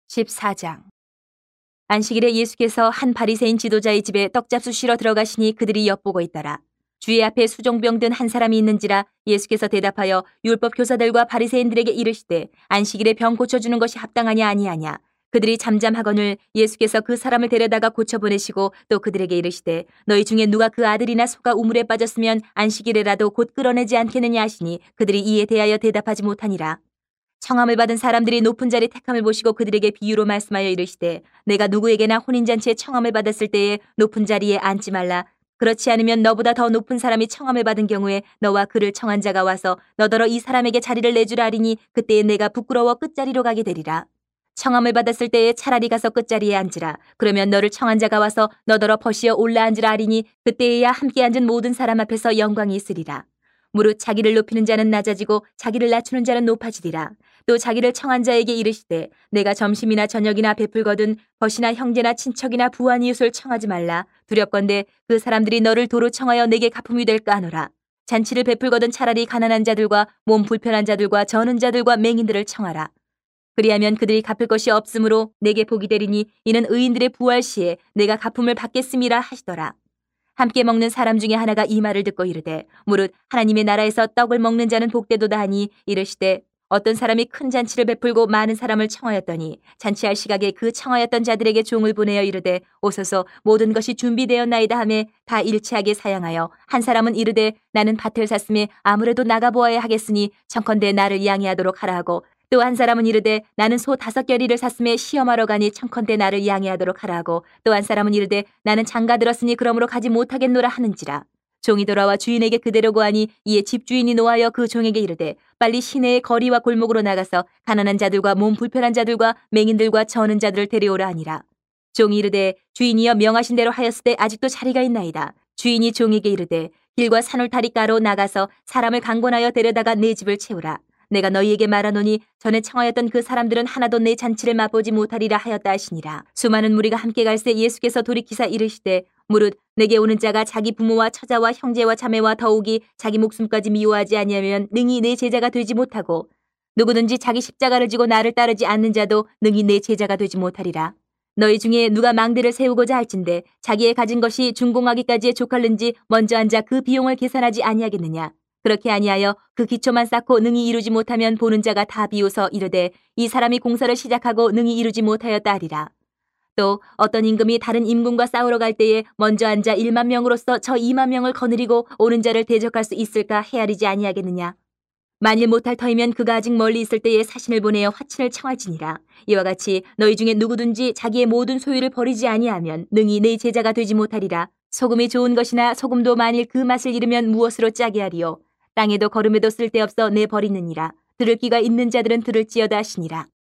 14장. 안식일에 예수께서 한 바리새인 지도자의 집에 떡잡수 쉬러 들어가시니 그들이 엿보고 있더라. 주의 앞에 수종병 든 한 사람이 있는지라 예수께서 대답하여 율법 교사들과 바리새인들에게 이르시되 안식일에 병 고쳐주는 것이 합당하냐 아니하냐. 그들이 잠잠하거늘 예수께서 그 사람을 데려다가 고쳐보내시고 또 그들에게 이르시되 너희 중에 누가 그 아들이나 소가 우물에 빠졌으면 안식일에라도 곧 끌어내지 않겠느냐 하시니 그들이 이에 대하여 대답하지 못하니라. 청함을 받은 사람들이 높은 자리 택함을 보시고 그들에게 비유로 말씀하여 이르시되 내가 누구에게나 혼인잔치에 청함을 받았을 때에 높은 자리에 앉지 말라. 그렇지 않으면 너보다 더 높은 사람이 청함을 받은 경우에 너와 그를 청한 자가 와서 너더러 이 사람에게 자리를 내주라 하리니 그때에 내가 부끄러워 끝자리로 가게 되리라. 청함을 받았을 때에 차라리 가서 끝자리에 앉으라. 그러면 너를 청한 자가 와서 너더러 버시어 올라앉으라 하리니 그때에야 함께 앉은 모든 사람 앞에서 영광이 있으리라. 무릇 자기를 높이는 자는 낮아지고 자기를 낮추는 자는 높아지리라. 또 자기를 청한 자에게 이르시되 내가 점심이나 저녁이나 베풀거든 벗이나 형제나 친척이나 부한 이웃을 청하지 말라. 두렵건대 그 사람들이 너를 도로 청하여 내게 갚음이 될까 하노라. 잔치를 베풀거든 차라리 가난한 자들과 몸 불편한 자들과 저는 자들과 맹인들을 청하라. 그리하면 그들이 갚을 것이 없으므로 내게 복이 되리니 이는 의인들의 부활 시에 내가 갚음을 받겠음이라 하시더라. 함께 먹는 사람 중에 하나가 이 말을 듣고 이르되 무릇 하나님의 나라에서 떡을 먹는 자는 복되도다 하니 이르시되 어떤 사람이 큰 잔치를 베풀고 많은 사람을 청하였더니 잔치할 시각에 그 청하였던 자들에게 종을 보내어 이르되 오소서 모든 것이 준비되었나이다 하매 다 일치하게 사양하여 한 사람은 이르되 나는 밭을 샀음에 아무래도 나가보아야 하겠으니 청컨대 나를 양해하도록 하라 하고 또 한 사람은 이르되 나는 소 5겨리를 샀음에 시험하러 가니 청컨대 나를 양해하도록 하라 하고 또 한 사람은 이르되 나는 장가 들었으니 그러므로 가지 못하겠노라 하는지라. 종이 돌아와 주인에게 그대로 고하니 이에 집주인이 노하여 그 종에게 이르되 빨리 시내의 거리와 골목으로 나가서 가난한 자들과 몸 불편한 자들과 맹인들과 저는 자들을 데려오라 하니라. 종이 이르되 주인이여 명하신 대로 하였으되 아직도 자리가 있나이다. 주인이 종에게 이르되 길과 산울타리가로 나가서 사람을 강권하여 데려다가 내 집을 채우라. 내가 너희에게 말하노니 전에 청하였던 그 사람들은 하나도 내 잔치를 맛보지 못하리라 하였다 하시니라. 수많은 무리가 함께 갈새 예수께서 돌이키사 이르시되 무릇 내게 오는 자가 자기 부모와 처자와 형제와 자매와 더욱이 자기 목숨까지 미워하지 아니하면 능히 내 제자가 되지 못하고 누구든지 자기 십자가를 지고 나를 따르지 않는 자도 능히 내 제자가 되지 못하리라. 너희 중에 누가 망대를 세우고자 할진대 자기의 가진 것이 준공하기까지에 족할는지 먼저 앉아 그 비용을 계산하지 아니하겠느냐. 그렇게 아니하여 그 기초만 쌓고 능히 이루지 못하면 보는 자가 다 비웃어 이르되 이 사람이 공사를 시작하고 능히 이루지 못하였다 하리라. 또 어떤 임금이 다른 임금과 싸우러 갈 때에 먼저 앉아 1만 명으로서 저 2만 명을 거느리고 오는 자를 대적할 수 있을까 헤아리지 아니하겠느냐. 만일 못할 터이면 그가 아직 멀리 있을 때에 사신을 보내어 화친을 청할지니라. 이와 같이 너희 중에 누구든지 자기의 모든 소유를 버리지 아니하면 능히 내 제자가 되지 못하리라. 소금이 좋은 것이나 소금도 만일 그 맛을 잃으면 무엇으로 짜게 하리요. 땅에도 거름에도 쓸데없어 내버리느니라. 들을 귀가 있는 자들은 들을지어다 하시니라.